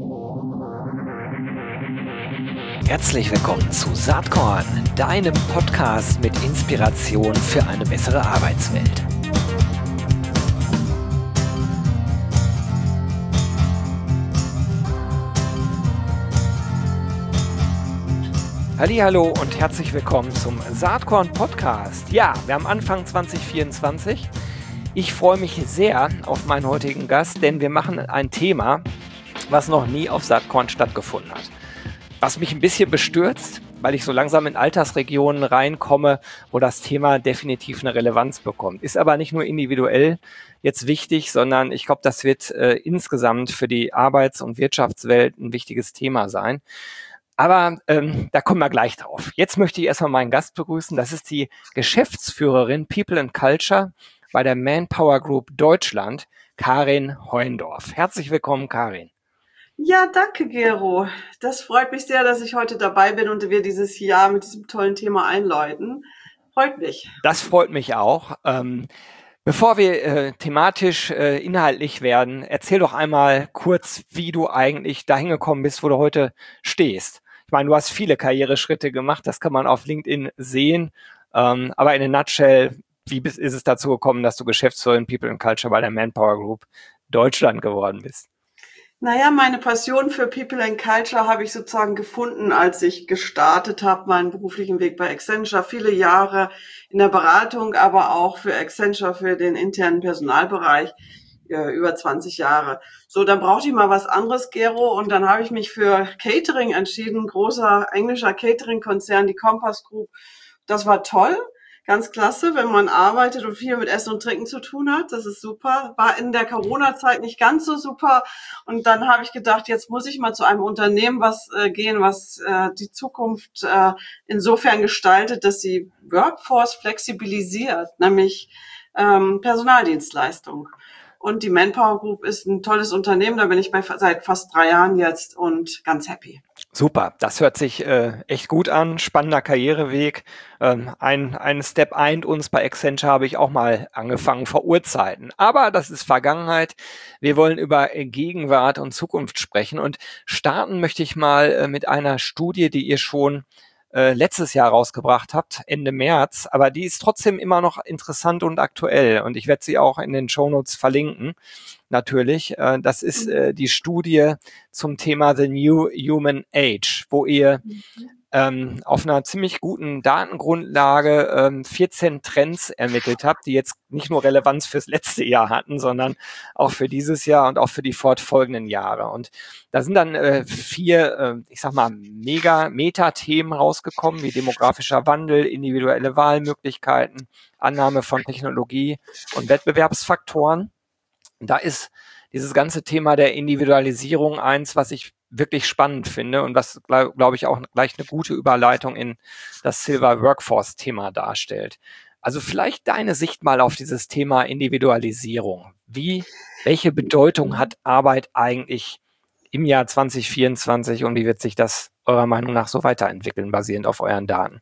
Herzlich willkommen zu Saatkorn, deinem Podcast mit Inspiration für eine bessere Arbeitswelt. Hallihallo und herzlich willkommen zum Saatkorn Podcast. Ja, wir haben Anfang 2024. Ich freue mich sehr auf meinen heutigen Gast, denn wir machen ein Thema, was noch nie auf Saatkorn stattgefunden hat. Was mich ein bisschen bestürzt, weil ich so langsam in Altersregionen reinkomme, wo das Thema definitiv eine Relevanz bekommt. Ist aber nicht nur individuell jetzt wichtig, sondern ich glaube, das wird insgesamt für die Arbeits- und Wirtschaftswelt ein wichtiges Thema sein. Aber da kommen wir gleich drauf. Jetzt möchte ich erstmal meinen Gast begrüßen. Das ist die Geschäftsführerin People and Culture bei der Manpower Group Deutschland, Karin Heundorf. Herzlich willkommen, Karin. Ja, danke, Gero. Das freut mich sehr, dass ich heute dabei bin und wir dieses Jahr mit diesem tollen Thema einläuten. Freut mich. Das freut mich auch. Bevor wir thematisch inhaltlich werden, erzähl doch einmal kurz, wie du eigentlich dahin gekommen bist, wo du heute stehst. Ich meine, du hast viele Karriereschritte gemacht, das kann man auf LinkedIn sehen. Aber in a nutshell, wie ist es dazu gekommen, dass du Geschäftsführerin People and Culture bei der Manpower Group Deutschland geworden bist? Naja, meine Passion für People and Culture habe ich sozusagen gefunden, als ich gestartet habe, meinen beruflichen Weg bei Accenture. Viele Jahre in der Beratung, aber auch für Accenture, für den internen Personalbereich, über 20 Jahre. So, dann brauchte ich mal was anderes, Gero, und dann habe ich mich für Catering entschieden, großer englischer Catering-Konzern, die Compass Group. Das war toll. Ganz klasse, wenn man arbeitet und viel mit Essen und Trinken zu tun hat. Das ist super. War in der Corona-Zeit nicht ganz so super. Und dann habe ich gedacht, jetzt muss ich mal zu einem Unternehmen gehen, was die Zukunft insofern gestaltet, dass sie Workforce flexibilisiert, nämlich Personaldienstleistung. Und die Manpower Group ist ein tolles Unternehmen. Da bin ich seit fast 3 Jahren jetzt und ganz happy. Super, das hört sich echt gut an, spannender Karriereweg. Ein Step eint uns bei Accenture habe ich auch mal angefangen vor Urzeiten. Aber das ist Vergangenheit. Wir wollen über Gegenwart und Zukunft sprechen und starten möchte ich mal mit einer Studie, die ihr schon letztes Jahr rausgebracht habt, Ende März, aber die ist trotzdem immer noch interessant und aktuell und ich werde sie auch in den Shownotes verlinken, natürlich. Das ist die Studie zum Thema The New Human Age, wo ihr auf einer ziemlich guten Datengrundlage 14 Trends ermittelt habt, die jetzt nicht nur Relevanz fürs letzte Jahr hatten, sondern auch für dieses Jahr und auch für die fortfolgenden Jahre. Und da sind dann 4, ich sag mal, Meta-Themen rausgekommen, wie demografischer Wandel, individuelle Wahlmöglichkeiten, Annahme von Technologie und Wettbewerbsfaktoren. Und da ist dieses ganze Thema der Individualisierung eins, was ich wirklich spannend finde und was, glaube ich, auch gleich eine gute Überleitung in das Silver Workforce-Thema darstellt. Also vielleicht deine Sicht mal auf dieses Thema Individualisierung. Welche Bedeutung hat Arbeit eigentlich im Jahr 2024 und wie wird sich das eurer Meinung nach so weiterentwickeln, basierend auf euren Daten?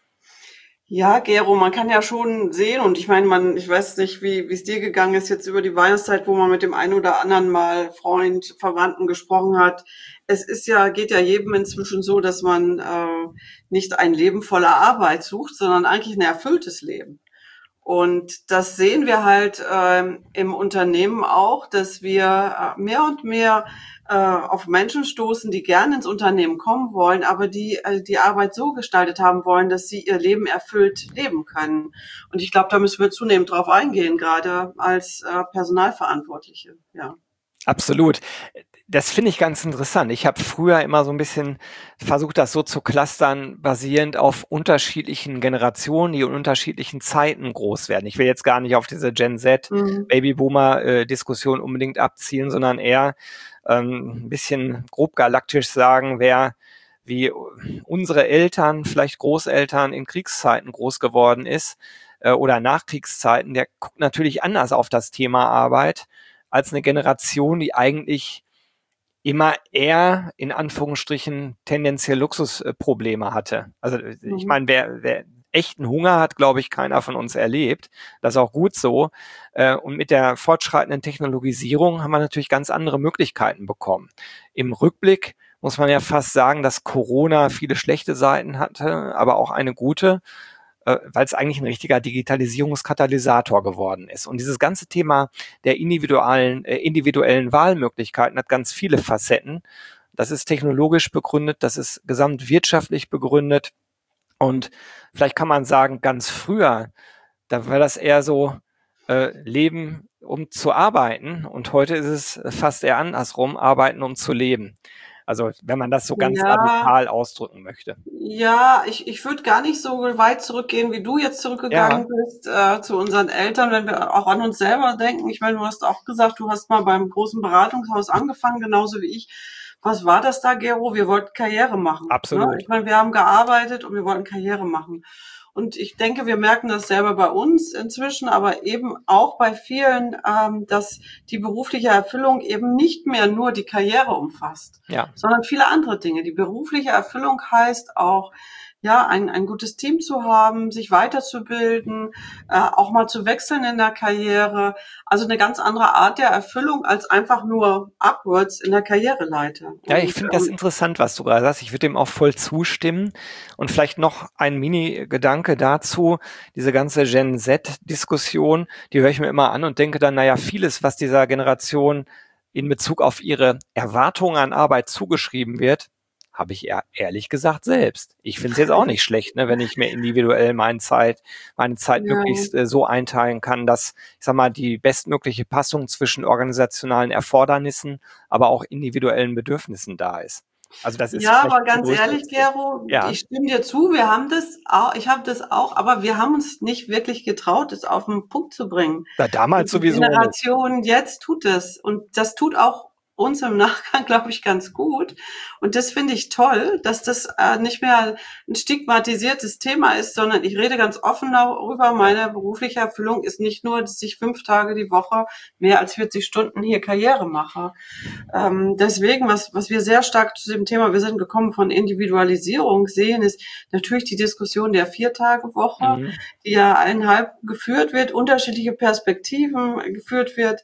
Ja, Gero, man kann ja schon sehen und ich meine, ich weiß nicht, wie es dir gegangen ist jetzt über die Weihnachtszeit, wo man mit dem einen oder anderen mal Freund, Verwandten gesprochen hat. Geht ja jedem inzwischen so, dass man nicht ein Leben voller Arbeit sucht, sondern eigentlich ein erfülltes Leben. Und das sehen wir halt im Unternehmen auch, dass wir mehr und mehr auf Menschen stoßen, die gerne ins Unternehmen kommen wollen, aber die die Arbeit so gestaltet haben wollen, dass sie ihr Leben erfüllt leben können. Und ich glaube, da müssen wir zunehmend drauf eingehen, gerade als Personalverantwortliche. Ja. Absolut. Das finde ich ganz interessant. Ich habe früher immer so ein bisschen versucht, das so zu clustern, basierend auf unterschiedlichen Generationen, die in unterschiedlichen Zeiten groß werden. Ich will jetzt gar nicht auf diese Gen Z, Babyboomer-Diskussion unbedingt abzielen, sondern eher ein bisschen grob galaktisch sagen, wer wie unsere Eltern, vielleicht Großeltern in Kriegszeiten groß geworden ist oder Nachkriegszeiten, der guckt natürlich anders auf das Thema Arbeit als eine Generation, die eigentlich immer eher in Anführungsstrichen tendenziell Luxusprobleme hatte. Also ich meine, wer echten Hunger hat, glaube ich, keiner von uns erlebt. Das ist auch gut so. Und mit der fortschreitenden Technologisierung haben wir natürlich ganz andere Möglichkeiten bekommen. Im Rückblick muss man ja fast sagen, dass Corona viele schlechte Seiten hatte, aber auch eine gute, weil es eigentlich ein richtiger Digitalisierungskatalysator geworden ist. Und dieses ganze Thema der individuellen Wahlmöglichkeiten hat ganz viele Facetten. Das ist technologisch begründet, das ist gesamtwirtschaftlich begründet. Und vielleicht kann man sagen, ganz früher, da war das eher so Leben, um zu arbeiten. Und heute ist es fast eher andersrum, arbeiten, um zu leben. Also wenn man das so ganz Ja, radikal ausdrücken möchte. ja, ich würde gar nicht so weit zurückgehen, wie du jetzt Ja, zurückgegangen bist, zu unseren Eltern, wenn wir auch an uns selber denken. Ich meine, du hast auch gesagt, du hast mal beim großen Beratungshaus angefangen, genauso wie ich. Was war das da, Gero? Wir wollten Karriere machen, ne? absolut. Ich meine, wir haben gearbeitet und wir wollten Karriere machen. Und ich denke, wir merken das selber bei uns inzwischen, aber eben auch bei vielen, dass die berufliche Erfüllung eben nicht mehr nur die Karriere umfasst, Ja. sondern viele andere Dinge. Die berufliche Erfüllung heißt auch, ja, ein gutes Team zu haben, sich weiterzubilden, auch mal zu wechseln in der Karriere. Also eine ganz andere Art der Erfüllung als einfach nur upwards in der Karriereleiter. Ja, ich Und finde das interessant, was du gerade sagst. Ich würde dem auch voll zustimmen. Und vielleicht noch ein Mini-Gedanke dazu. Diese ganze Gen Z-Diskussion, die höre ich mir immer an und denke dann, naja, vieles, was dieser Generation in Bezug auf ihre Erwartungen an Arbeit zugeschrieben wird, habe ich ehrlich gesagt selbst. Ich finde es jetzt auch nicht schlecht, ne, wenn ich mir individuell meine Zeit ja. möglichst so einteilen kann, dass, ich sag mal, die bestmögliche Passung zwischen organisationalen Erfordernissen, aber auch individuellen Bedürfnissen da ist. Also das ist Ja, vielleicht aber ein ganz größeres ehrlich, Thema. Gero, Ja, ich stimme dir zu, wir haben das auch, ich habe das auch, aber wir haben uns nicht wirklich getraut, es auf den Punkt zu bringen. na, damals Und die sowieso nicht. Generation jetzt tut es. Und das tut auch uns im Nachgang, glaube ich, ganz gut. Und das finde ich toll, dass das nicht mehr ein stigmatisiertes Thema ist, sondern ich rede ganz offen darüber. Ja. Meine berufliche Erfüllung ist nicht nur, dass ich 5 Tage die Woche mehr als 40 Stunden hier Karriere mache. Deswegen, was wir sehr stark zu dem Thema, wir sind gekommen von Individualisierung sehen, ist natürlich die Diskussion der 4-Tage-Woche, Mhm. die ja einhalb geführt wird, unterschiedliche Perspektiven geführt wird.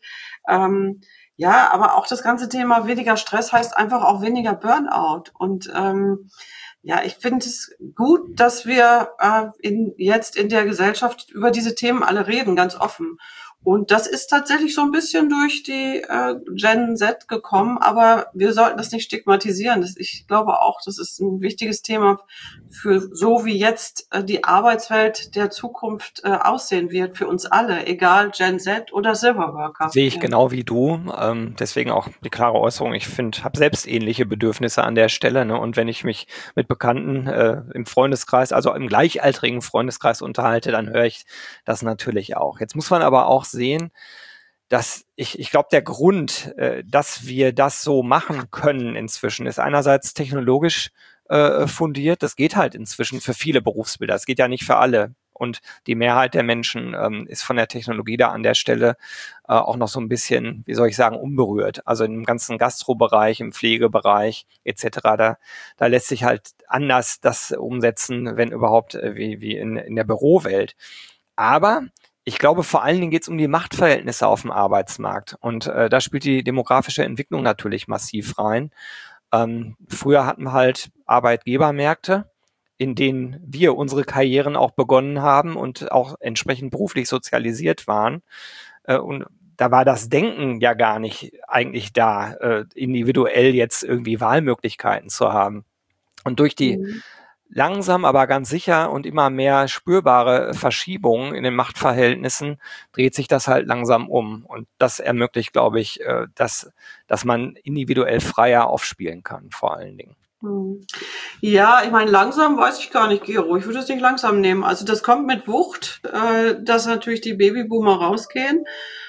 Ja, aber auch das ganze Thema weniger Stress heißt einfach auch weniger Burnout. Und ja, ich finde es gut, dass wir jetzt in der Gesellschaft über diese Themen alle reden, ganz offen. Und das ist tatsächlich so ein bisschen durch die Gen Z gekommen, aber wir sollten das nicht stigmatisieren. Ich glaube auch, das ist ein wichtiges Thema für so wie jetzt die Arbeitswelt der Zukunft aussehen wird für uns alle, egal Gen Z oder Silverworker. Sehe ich Ja. genau wie du. Deswegen auch die klare Äußerung. Ich finde, habe selbst ähnliche Bedürfnisse an der Stelle. Ne? Und wenn ich mich mit Bekannten im Freundeskreis, also im gleichaltrigen Freundeskreis unterhalte, dann höre ich das natürlich auch. Jetzt muss man aber auch sehen, dass ich glaube, der Grund, dass wir das so machen können inzwischen, ist einerseits technologisch fundiert. Das geht halt inzwischen für viele Berufsbilder. Es geht ja nicht für alle. Und die Mehrheit der Menschen ist von der Technologie da an der Stelle auch noch so ein bisschen, wie soll ich sagen, unberührt. Also im ganzen Gastrobereich, im Pflegebereich etc. Da lässt sich halt anders das umsetzen, wenn überhaupt, wie in der Bürowelt. Aber ich glaube, vor allen Dingen geht es um die Machtverhältnisse auf dem Arbeitsmarkt. Und da spielt die demografische Entwicklung natürlich massiv rein. Früher hatten wir halt Arbeitgebermärkte, in denen wir unsere Karrieren auch begonnen haben und auch entsprechend beruflich sozialisiert waren. Und da war das Denken ja gar nicht eigentlich da, individuell jetzt irgendwie Wahlmöglichkeiten zu haben. Und durch die Mhm. langsam, aber ganz sicher und immer mehr spürbare Verschiebungen in den Machtverhältnissen dreht sich das halt langsam um. Und das ermöglicht, glaube ich, dass man individuell freier aufspielen kann, vor allen Dingen. Mhm. Ja, ich meine, langsam weiß ich gar nicht, Gero. Ich würde es nicht langsam nehmen. Also das kommt mit Wucht, dass natürlich die Babyboomer rausgehen.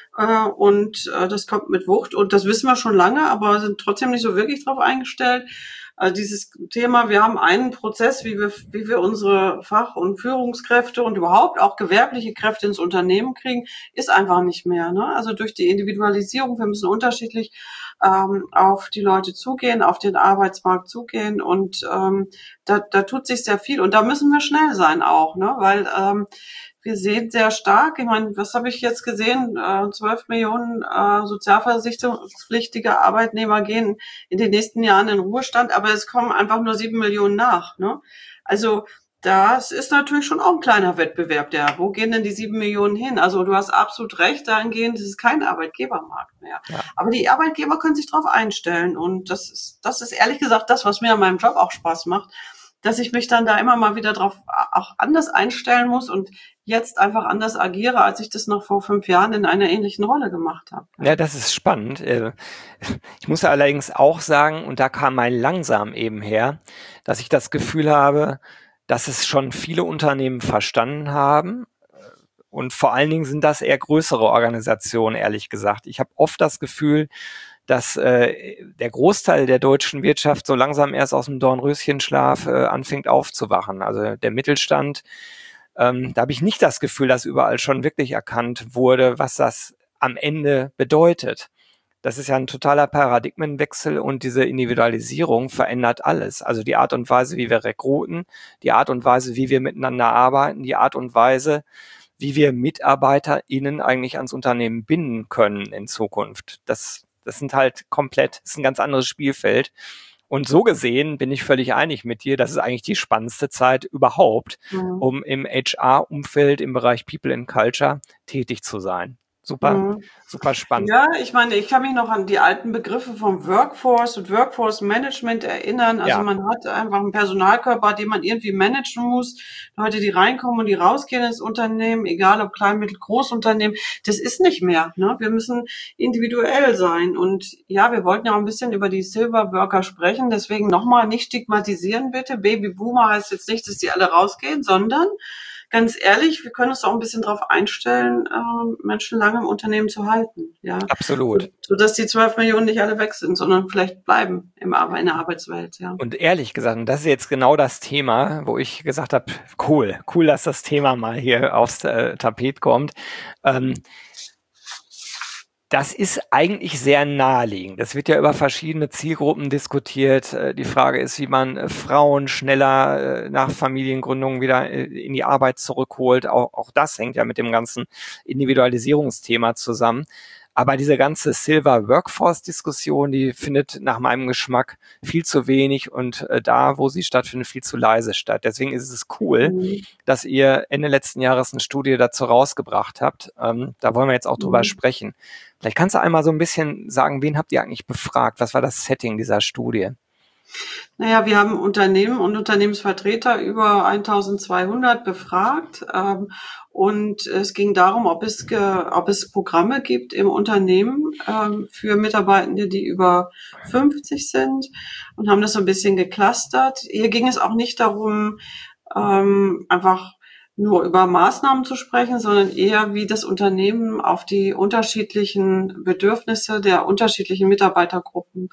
Das kommt mit Wucht. Und das wissen wir schon lange, aber sind trotzdem nicht so wirklich drauf eingestellt. Also dieses Thema, wir haben einen Prozess, wie wir unsere Fach- und Führungskräfte und überhaupt auch gewerbliche Kräfte ins Unternehmen kriegen, ist einfach nicht mehr. Ne? Also durch die Individualisierung, wir müssen unterschiedlich auf die Leute zugehen, auf den Arbeitsmarkt zugehen und da tut sich sehr viel und da müssen wir schnell sein auch, ne? Weil wir sehen sehr stark, ich meine, was habe ich jetzt gesehen? 12 Millionen sozialversicherungspflichtige Arbeitnehmer gehen in den nächsten Jahren in Ruhestand, aber es kommen einfach nur 7 Millionen nach, ne? Also das ist natürlich schon auch ein kleiner Wettbewerb, wo gehen denn die 7 Millionen hin? Also du hast absolut recht, dahingehend, das ist kein Arbeitgebermarkt mehr. Ja. Aber die Arbeitgeber können sich darauf einstellen und das ist ehrlich gesagt das, was mir an meinem Job auch Spaß macht, dass ich mich dann da immer mal wieder drauf auch anders einstellen muss und jetzt einfach anders agiere, als ich das noch vor 5 Jahren in einer ähnlichen Rolle gemacht habe. Ja, das ist spannend. Ich muss allerdings auch sagen, und da kam mein Langsam eben her, dass ich das Gefühl habe, dass es schon viele Unternehmen verstanden haben. Und vor allen Dingen sind das eher größere Organisationen, ehrlich gesagt. Ich habe oft das Gefühl, dass der Großteil der deutschen Wirtschaft so langsam erst aus dem Dornröschenschlaf anfängt aufzuwachen. Also der Mittelstand, da habe ich nicht das Gefühl, dass überall schon wirklich erkannt wurde, was das am Ende bedeutet. Das ist ja ein totaler Paradigmenwechsel und diese Individualisierung verändert alles. Also die Art und Weise, wie wir rekruten, die Art und Weise, wie wir miteinander arbeiten, die Art und Weise, wie wir MitarbeiterInnen eigentlich ans Unternehmen binden können in Zukunft. Das sind halt das ist ein ganz anderes Spielfeld. Und so gesehen bin ich völlig einig mit dir, das ist eigentlich die spannendste Zeit überhaupt, Mhm. um im HR-Umfeld im Bereich People and Culture tätig zu sein. Super, Mhm. super spannend. Ja, ich meine, ich kann mich noch an die alten Begriffe vom Workforce und Workforce Management erinnern. Also Ja, man hat einfach einen Personalkörper, den man irgendwie managen muss. Leute, die reinkommen und die rausgehen ins Unternehmen, egal ob Klein-, Mittel-, Großunternehmen, das ist nicht mehr, ne? Wir müssen individuell sein. Und ja, wir wollten ja auch ein bisschen über die Silver Worker sprechen. Deswegen nochmal nicht stigmatisieren, bitte. Babyboomer heißt jetzt nicht, dass die alle rausgehen, sondern ganz ehrlich, wir können uns auch ein bisschen darauf einstellen, Menschen lange im Unternehmen zu halten, ja. absolut. So dass die 12 Millionen nicht alle weg sind, sondern vielleicht bleiben in der Arbeitswelt, ja. Und ehrlich gesagt, und das ist jetzt genau das Thema, wo ich gesagt habe, cool, dass das Thema mal hier aufs Tapet kommt. Das ist eigentlich sehr naheliegend. Das wird ja über verschiedene Zielgruppen diskutiert. Die Frage ist, wie man Frauen schneller nach Familiengründung wieder in die Arbeit zurückholt. Auch das hängt ja mit dem ganzen Individualisierungsthema zusammen. Aber diese ganze Silver Workforce-Diskussion, die findet nach meinem Geschmack viel zu wenig und da, wo sie stattfindet, viel zu leise statt. Deswegen ist es cool, Mhm. dass ihr Ende letzten Jahres eine Studie dazu rausgebracht habt. Da wollen wir jetzt auch drüber Mhm. sprechen. Vielleicht kannst du einmal so ein bisschen sagen, wen habt ihr eigentlich befragt? Was war das Setting dieser Studie? Naja, wir haben Unternehmen und Unternehmensvertreter über 1200 befragt. Und es ging darum, ob es Programme gibt im Unternehmen für Mitarbeitende, die über 50 sind und haben das so ein bisschen geclustert. Hier ging es auch nicht darum, einfach nur über Maßnahmen zu sprechen, sondern eher, wie das Unternehmen auf die unterschiedlichen Bedürfnisse der unterschiedlichen Mitarbeitergruppen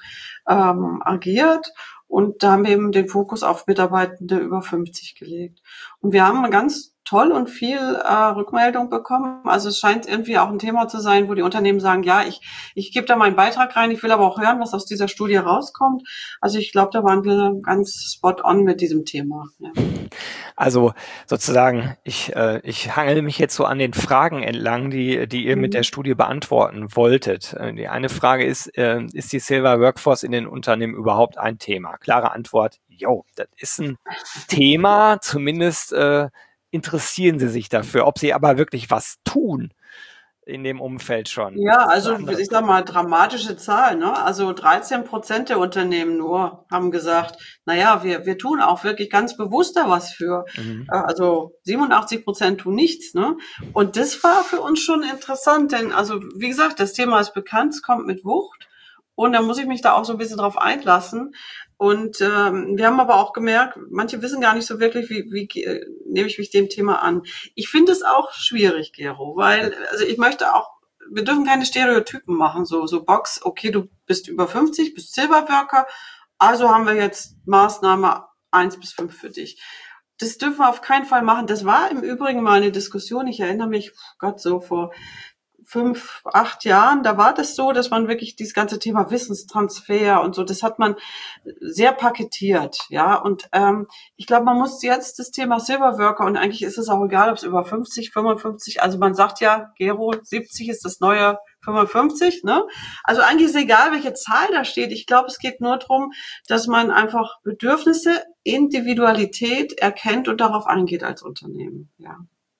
agiert. Und da haben wir eben den Fokus auf Mitarbeitende über 50 gelegt. Und wir haben ganz toll und viel Rückmeldung bekommen. Also es scheint irgendwie auch ein Thema zu sein, wo die Unternehmen sagen, ja, ich gebe da meinen Beitrag rein, ich will aber auch hören, was aus dieser Studie rauskommt. Also ich glaube, da waren wir ganz spot on mit diesem Thema. Ja. Also sozusagen, ich hangele mich jetzt so an den Fragen entlang, die ihr mit der Studie beantworten wolltet. Die eine Frage ist die Silver Workforce in den Unternehmen überhaupt ein Thema? Klare Antwort, jo, das ist ein Thema, zumindest interessieren sie sich dafür. Ob sie aber wirklich was tun in dem Umfeld schon, Ja, das ist also eine andere ich sag Frage. mal, dramatische Zahlen, ne? Also 13% der Unternehmen nur haben gesagt, naja, wir tun auch wirklich ganz bewusst da was für. Mhm. Also 87% tun nichts, ne? Und das war für uns schon interessant, denn also wie gesagt, das Thema ist bekannt, es kommt mit Wucht und da muss ich mich da auch so ein bisschen drauf einlassen. Und wir haben aber auch gemerkt, manche wissen gar nicht so wirklich, wie nehme ich mich dem Thema an. Ich finde es auch schwierig, Gero, weil also ich möchte auch, wir dürfen keine Stereotypen machen, so Box, okay, du bist über 50, bist Silberworker, also haben wir jetzt Maßnahme 1 bis 5 für dich. Das dürfen wir auf keinen Fall machen. Das war im Übrigen mal eine Diskussion, ich erinnere mich, Gott, so vor 5, 8 Jahren, da war das so, dass man wirklich dieses ganze Thema Wissenstransfer und so, das hat man sehr paketiert, ja. Und ich glaube, man muss jetzt das Thema Silverworker, und eigentlich ist es auch egal, ob es über 50, 55, also man sagt ja, Gero, 70 ist das neue 55, ne? Also eigentlich ist egal, welche Zahl da steht. Ich glaube, es geht nur darum, dass man einfach Bedürfnisse, Individualität erkennt und darauf eingeht als Unternehmen, ja.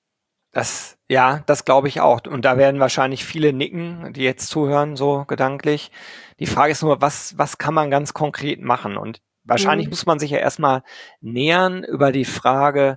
Das glaube ich auch. Und da werden wahrscheinlich viele nicken, die jetzt zuhören, so gedanklich. Die Frage ist nur, was kann man ganz konkret machen? Und wahrscheinlich Mhm. muss man sich ja erstmal nähern über die Frage,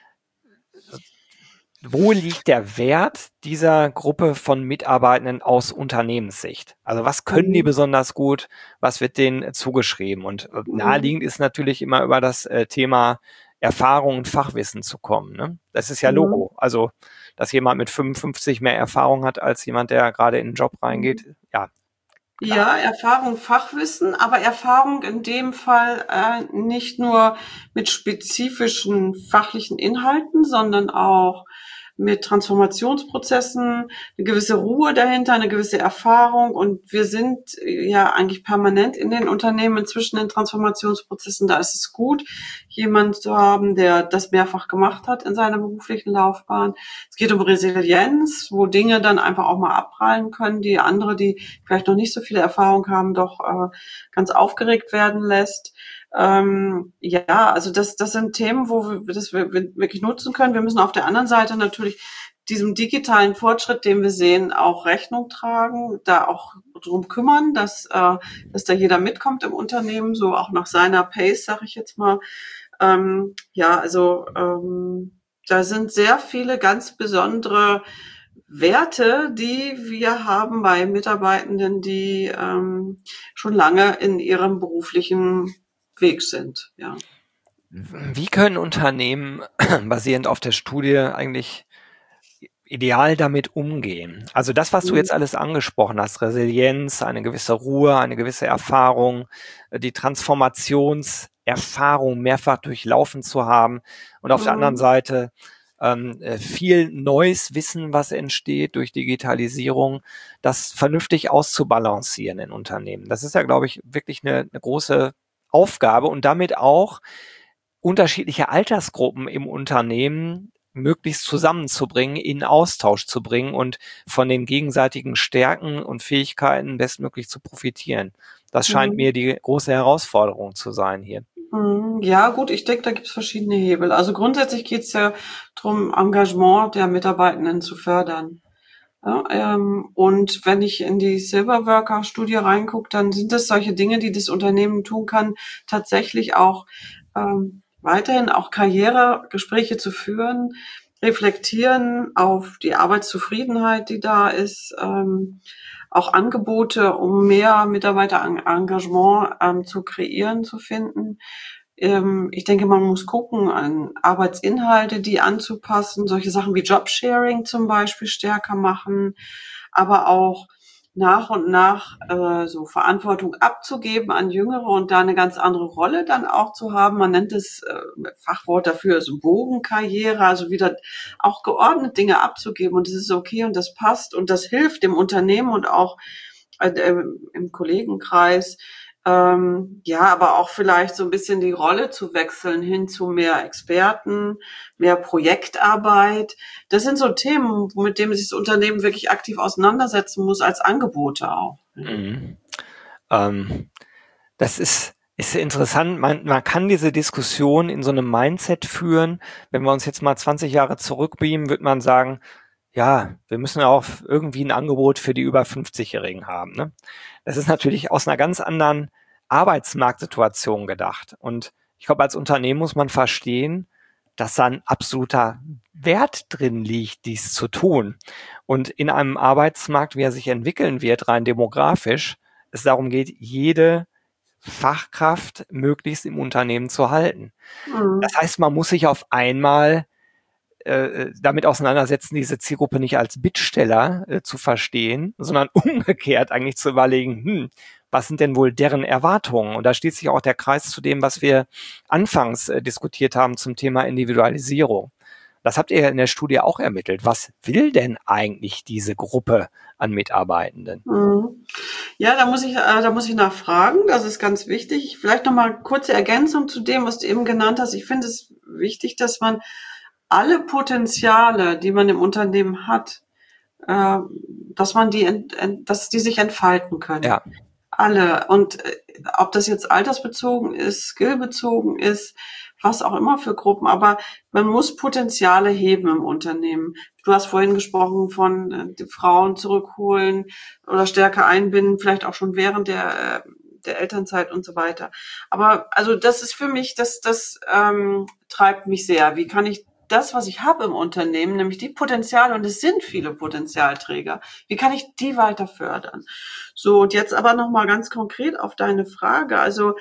wo liegt der Wert dieser Gruppe von Mitarbeitenden aus Unternehmenssicht? Also was können die Mhm. besonders gut? Was wird denen zugeschrieben? Und Mhm. naheliegend ist natürlich immer über das Thema Erfahrung und Fachwissen zu kommen. Ne? Das ist ja Mhm. Logo. Also, dass jemand mit 55 mehr Erfahrung hat als jemand, der gerade in den Job Mhm. reingeht. Ja, klar. Ja, Erfahrung, Fachwissen, aber Erfahrung in dem Fall nicht nur mit spezifischen fachlichen Inhalten, sondern auch mit Transformationsprozessen, eine gewisse Ruhe dahinter, eine gewisse Erfahrung. Und wir sind ja eigentlich permanent in den Unternehmen inzwischen in Transformationsprozessen. Da ist es gut, jemanden zu haben, der das mehrfach gemacht hat in seiner beruflichen Laufbahn. Es geht um Resilienz, wo Dinge dann einfach auch mal abprallen können, die andere, die vielleicht noch nicht so viele Erfahrung haben, doch ganz aufgeregt werden lässt. Ja, also das sind Themen, wo wir das wirklich nutzen können. Wir müssen auf der anderen Seite natürlich diesem digitalen Fortschritt, den wir sehen, auch Rechnung tragen, da auch drum kümmern, dass da jeder mitkommt im Unternehmen, so auch nach seiner Pace, sag ich jetzt mal. Ja, also da sind sehr viele ganz besondere Werte, die wir haben bei Mitarbeitenden, die schon lange in ihrem beruflichen Weg sind. Ja. Wie können Unternehmen basierend auf der Studie eigentlich ideal damit umgehen? Also das, was du Mhm. jetzt alles angesprochen hast, Resilienz, eine gewisse Ruhe, eine gewisse Erfahrung, die Transformationserfahrung mehrfach durchlaufen zu haben und auf der anderen Mhm. Seite viel neues Wissen, was entsteht durch Digitalisierung, das vernünftig auszubalancieren in Unternehmen. Das ist ja, glaube ich, wirklich eine große Aufgabe und damit auch unterschiedliche Altersgruppen im Unternehmen möglichst zusammenzubringen, in Austausch zu bringen und von den gegenseitigen Stärken und Fähigkeiten bestmöglich zu profitieren. Das scheint Mhm. mir die große Herausforderung zu sein hier. Mhm. Ja, gut, ich denke, da gibt es verschiedene Hebel. Also grundsätzlich geht es ja darum, Engagement der Mitarbeitenden zu fördern. Ja, und wenn ich in die Silverworker-Studie reingucke, dann sind das solche Dinge, die das Unternehmen tun kann, tatsächlich auch weiterhin auch Karrieregespräche zu führen, reflektieren auf die Arbeitszufriedenheit, die da ist, auch Angebote, um mehr Mitarbeiterengagement zu kreieren, zu finden. Ich denke, man muss gucken, an Arbeitsinhalte, die anzupassen, solche Sachen wie Jobsharing zum Beispiel stärker machen, aber auch nach und nach so Verantwortung abzugeben an Jüngere und da eine ganz andere Rolle dann auch zu haben. Man nennt es Fachwort dafür ist Bogenkarriere, also wieder auch geordnet Dinge abzugeben und das ist okay und das passt und das hilft dem Unternehmen und auch im Kollegenkreis. Ja, aber auch vielleicht so ein bisschen die Rolle zu wechseln hin zu mehr Experten, mehr Projektarbeit. Das sind so Themen, mit denen sich das Unternehmen wirklich aktiv auseinandersetzen muss, als Angebote auch. Ja. Mhm. Ähm, Das ist interessant. Man kann diese Diskussion in so einem Mindset führen. Wenn wir uns jetzt mal 20 Jahre zurückbeamen, würde man sagen, ja, wir müssen auch irgendwie ein Angebot für die über 50-Jährigen haben. Ne? Das ist natürlich aus einer ganz anderen Arbeitsmarktsituation gedacht. Und ich glaube, als Unternehmen muss man verstehen, dass da ein absoluter Wert drin liegt, dies zu tun. Und in einem Arbeitsmarkt, wie er sich entwickeln wird, rein demografisch, es darum geht, jede Fachkraft möglichst im Unternehmen zu halten. Das Mhm. heißt, man muss sich auf einmal damit auseinandersetzen, diese Zielgruppe nicht als Bittsteller zu verstehen, sondern umgekehrt eigentlich zu überlegen, was sind denn wohl deren Erwartungen? Und da schließt sich auch der Kreis zu dem, was wir anfangs diskutiert haben zum Thema Individualisierung. Das habt ihr in der Studie auch ermittelt. Was will denn eigentlich diese Gruppe an Mitarbeitenden? Ja, da muss ich nachfragen. Das ist ganz wichtig. Vielleicht noch mal kurze Ergänzung zu dem, was du eben genannt hast. Ich finde es wichtig, dass man alle Potenziale, die man im Unternehmen hat, dass man dass die sich entfalten können. Ja. Alle. Und ob das jetzt altersbezogen ist, skillbezogen ist, was auch immer für Gruppen, aber man muss Potenziale heben im Unternehmen. Du hast vorhin gesprochen von die Frauen zurückholen oder stärker einbinden, vielleicht auch schon während der Elternzeit und so weiter. Aber also das ist für mich, das treibt mich sehr. Wie kann ich das, was ich habe im Unternehmen, nämlich die Potenziale, und es sind viele Potenzialträger, wie kann ich die weiter fördern? So, und jetzt aber nochmal ganz konkret auf deine Frage. Also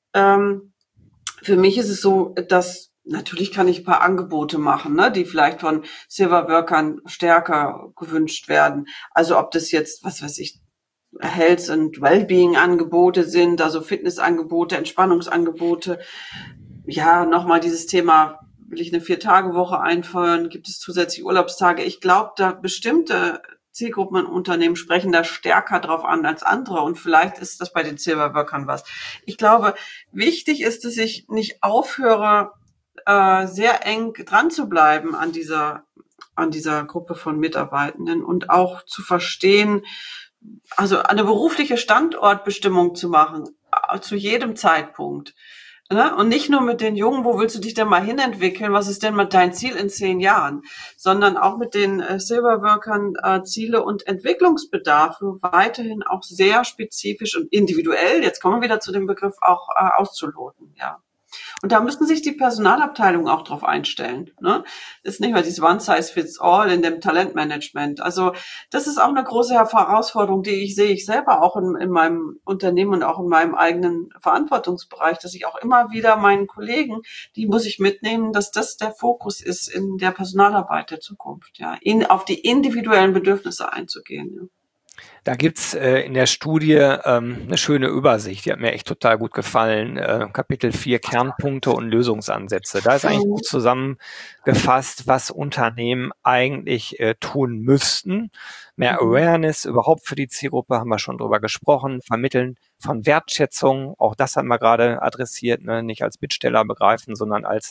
für mich ist es so, dass natürlich kann ich ein paar Angebote machen, ne, die vielleicht von Silver-Workern stärker gewünscht werden. Also ob das jetzt, was weiß ich, Health- and Wellbeing-Angebote sind, also Fitnessangebote, Entspannungsangebote. Ja, nochmal dieses Thema, will ich eine 4-Tage-Woche einführen? Gibt es zusätzliche Urlaubstage? Ich glaube, da bestimmte Zielgruppen und Unternehmen sprechen da stärker drauf an als andere. Und vielleicht ist das bei den Silver-Workern was. Ich glaube, wichtig ist, dass ich nicht aufhöre, sehr eng dran zu bleiben an dieser Gruppe von Mitarbeitenden und auch zu verstehen, also eine berufliche Standortbestimmung zu machen, zu jedem Zeitpunkt. Ne? Und nicht nur mit den Jungen, wo willst du dich denn mal hinentwickeln, was ist denn mal dein Ziel in 10 Jahren, sondern auch mit den Silverworkern Ziele und Entwicklungsbedarfe weiterhin auch sehr spezifisch und individuell, jetzt kommen wir wieder zu dem Begriff, auch auszuloten, ja. Und da müssen sich die Personalabteilungen auch drauf einstellen. Ne? Das ist nicht mehr dieses One-Size-Fits-All in dem Talentmanagement. Also das ist auch eine große Herausforderung, sehe ich selber auch in meinem Unternehmen und auch in meinem eigenen Verantwortungsbereich, dass ich auch immer wieder meinen Kollegen, die muss ich mitnehmen, dass das der Fokus ist in der Personalarbeit der Zukunft, ja, auf die individuellen Bedürfnisse einzugehen. Ja. Da gibt's in der Studie eine schöne Übersicht, die hat mir echt total gut gefallen. Kapitel 4 Kernpunkte und Lösungsansätze. Da ist eigentlich gut zusammengefasst, was Unternehmen eigentlich tun müssten. Mehr Awareness überhaupt für die Zielgruppe, haben wir schon drüber gesprochen. Vermitteln von Wertschätzung, auch das haben wir gerade adressiert, ne? Nicht als Bittsteller begreifen, sondern als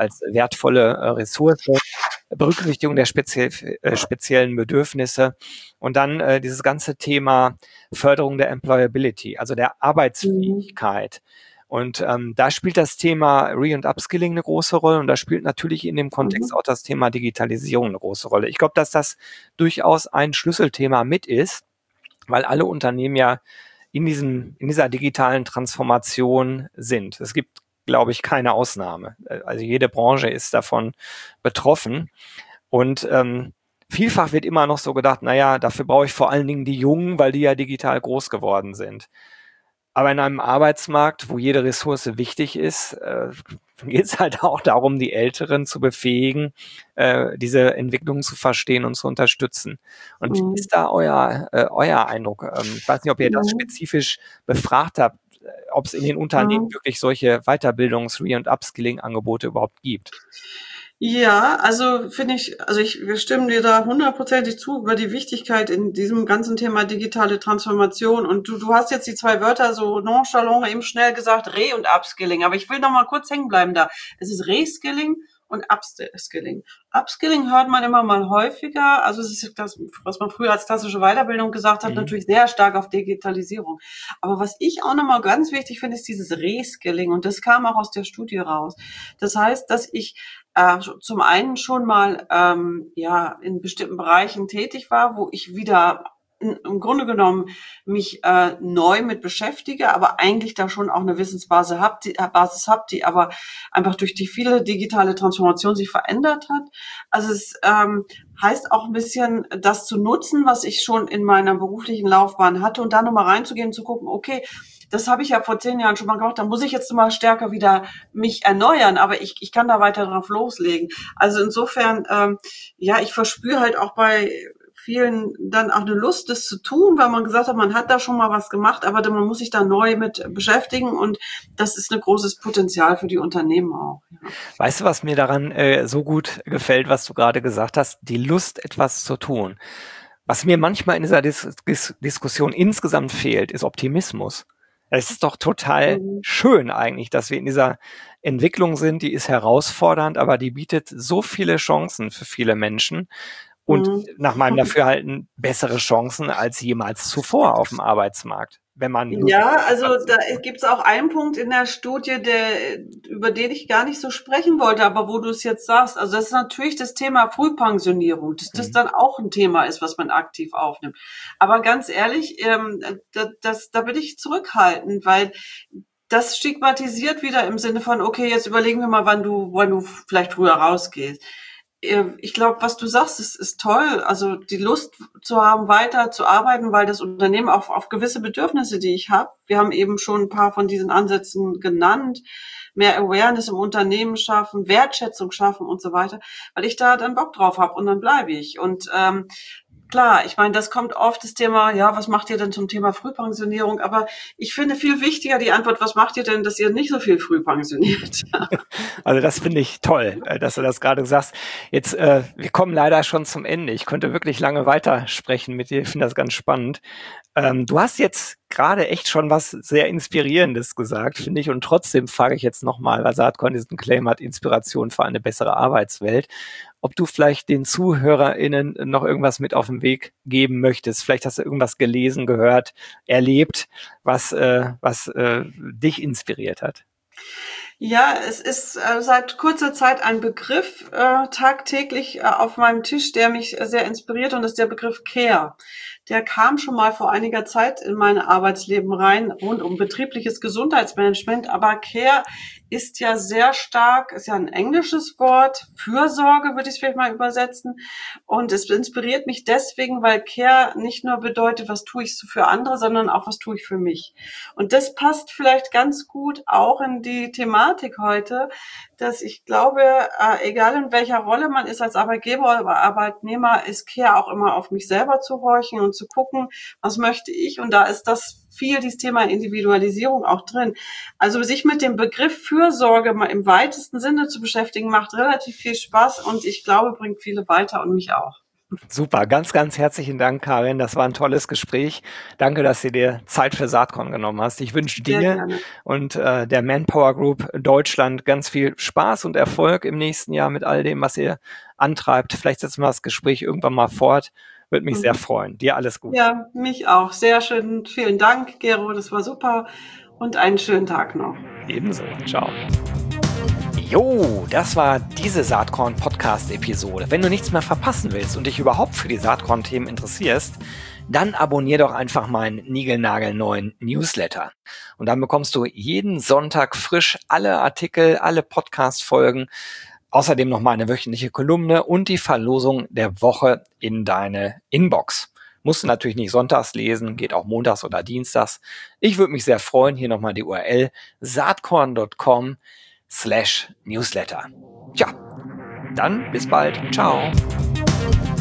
wertvolle Ressource. Berücksichtigung der speziellen Bedürfnisse und dann dieses ganze Thema Förderung der Employability, also der Arbeitsfähigkeit. Und da spielt das Thema Re- und Upskilling eine große Rolle und da spielt natürlich in dem Kontext auch das Thema Digitalisierung eine große Rolle. Ich glaube, dass das durchaus ein Schlüsselthema mit ist, weil alle Unternehmen ja in dieser digitalen Transformation sind. Es gibt, glaube ich, keine Ausnahme. Also jede Branche ist davon betroffen. Und vielfach wird immer noch so gedacht, naja, dafür brauche ich vor allen Dingen die Jungen, weil die ja digital groß geworden sind. Aber in einem Arbeitsmarkt, wo jede Ressource wichtig ist, geht es halt auch darum, die Älteren zu befähigen, diese Entwicklung zu verstehen und zu unterstützen. Und wie ist da euer Eindruck? Ich weiß nicht, ob ihr das spezifisch befragt habt, ob es in den Unternehmen wirklich solche Weiterbildungs-, Re- und Upskilling-Angebote überhaupt gibt. Ja, also wir stimmen dir da 100%ig zu über die Wichtigkeit in diesem ganzen Thema digitale Transformation. Und du hast jetzt die 2 Wörter so nonchalant eben schnell gesagt, Re- und Upskilling. Aber ich will noch mal kurz hängen bleiben da. Es ist Reskilling und Upskilling. Upskilling hört man immer mal häufiger. Also es ist das, was man früher als klassische Weiterbildung gesagt hat, natürlich sehr stark auf Digitalisierung. Aber was ich auch nochmal ganz wichtig finde, ist dieses Reskilling. Und das kam auch aus der Studie raus. Das heißt, dass ich zum einen schon mal in bestimmten Bereichen tätig war, wo ich wieder im Grunde genommen mich neu mit beschäftige, aber eigentlich da schon auch eine Wissensbasis habe, die aber einfach durch die viele digitale Transformation sich verändert hat. Also es heißt auch ein bisschen, das zu nutzen, was ich schon in meiner beruflichen Laufbahn hatte und da nochmal reinzugehen und zu gucken, okay, das habe ich ja vor 10 Jahren schon mal gemacht, da muss ich jetzt mal stärker wieder mich erneuern, aber ich kann da weiter drauf loslegen. Also insofern, ich verspüre halt auch bei vielen dann auch eine Lust, das zu tun, weil man gesagt hat, man hat da schon mal was gemacht, aber man muss sich da neu mit beschäftigen und das ist ein großes Potenzial für die Unternehmen auch. Ja. Weißt du, was mir daran so gut gefällt, was du gerade gesagt hast? Die Lust, etwas zu tun. Was mir manchmal in dieser Diskussion insgesamt fehlt, ist Optimismus. Es ist doch total schön eigentlich, dass wir in dieser Entwicklung sind, die ist herausfordernd, aber die bietet so viele Chancen für viele Menschen und nach meinem Dafürhalten bessere Chancen als jemals zuvor auf dem Arbeitsmarkt. Wenn man Ja, also da gibt's auch einen Punkt in der Studie, über den ich gar nicht so sprechen wollte, aber wo du es jetzt sagst, also das ist natürlich das Thema Frühpensionierung, dass das dann auch ein Thema ist, was man aktiv aufnimmt. Aber ganz ehrlich, da bin ich zurückhaltend, weil das stigmatisiert wieder im Sinne von, okay, jetzt überlegen wir mal, wann du vielleicht früher rausgehst. Ich glaube, was du sagst, ist toll. Also die Lust zu haben, weiter zu arbeiten, weil das Unternehmen auch auf gewisse Bedürfnisse, die ich habe. Wir haben eben schon ein paar von diesen Ansätzen genannt. Mehr Awareness im Unternehmen schaffen, Wertschätzung schaffen und so weiter, weil ich da dann Bock drauf habe und dann bleibe ich. Und klar, ich meine, das kommt oft das Thema, ja, was macht ihr denn zum Thema Frühpensionierung? Aber ich finde viel wichtiger die Antwort, was macht ihr denn, dass ihr nicht so viel früh pensioniert? Also das finde ich toll, dass du das gerade sagst. Jetzt, wir kommen leider schon zum Ende. Ich könnte wirklich lange weitersprechen mit dir. Ich finde das ganz spannend. Du hast jetzt gerade echt schon was sehr Inspirierendes gesagt, finde ich. Und trotzdem frage ich jetzt nochmal, weil Saatkorn diesen Claim hat, Inspiration für eine bessere Arbeitswelt, ob du vielleicht den ZuhörerInnen noch irgendwas mit auf den Weg geben möchtest. Vielleicht hast du irgendwas gelesen, gehört, erlebt, was dich inspiriert hat. Ja, es ist seit kurzer Zeit ein Begriff tagtäglich auf meinem Tisch, der mich sehr inspiriert, und das ist der Begriff Care. Der kam schon mal vor einiger Zeit in mein Arbeitsleben rein, rund um betriebliches Gesundheitsmanagement. Aber Care ist ja sehr stark, ist ja ein englisches Wort. Fürsorge würde ich es vielleicht mal übersetzen. Und es inspiriert mich deswegen, weil Care nicht nur bedeutet, was tue ich für andere, sondern auch, was tue ich für mich. Und das passt vielleicht ganz gut auch in die Thematik heute, dass ich glaube, egal in welcher Rolle man ist als Arbeitgeber oder Arbeitnehmer, ist Care auch immer auf mich selber zu horchen und zu gucken, was möchte ich. Und da ist das viel, dieses Thema Individualisierung auch drin. Also sich mit dem Begriff Fürsorge mal im weitesten Sinne zu beschäftigen, macht relativ viel Spaß und ich glaube, bringt viele weiter und mich auch. Super, ganz, ganz herzlichen Dank, Karin. Das war ein tolles Gespräch. Danke, dass du dir Zeit für Saatkorn genommen hast. Ich wünsche dir und der Manpower Group Deutschland ganz viel Spaß und Erfolg im nächsten Jahr mit all dem, was ihr antreibt. Vielleicht setzen wir das Gespräch irgendwann mal fort. Würde mich sehr freuen. Dir alles Gute. Ja, mich auch. Sehr schön. Vielen Dank, Gero. Das war super. Und einen schönen Tag noch. Ebenso. Ciao. Jo, das war diese Saatkorn-Podcast-Episode. Wenn du nichts mehr verpassen willst und dich überhaupt für die Saatkorn-Themen interessierst, dann abonnier doch einfach meinen niegelnagelneuen Newsletter. Und dann bekommst du jeden Sonntag frisch alle Artikel, alle Podcast-Folgen, außerdem noch meine wöchentliche Kolumne und die Verlosung der Woche in deine Inbox. Musst du natürlich nicht sonntags lesen, geht auch montags oder dienstags. Ich würde mich sehr freuen, hier nochmal die URL saatkorn.com/Newsletter. Tja, dann bis bald. Ciao.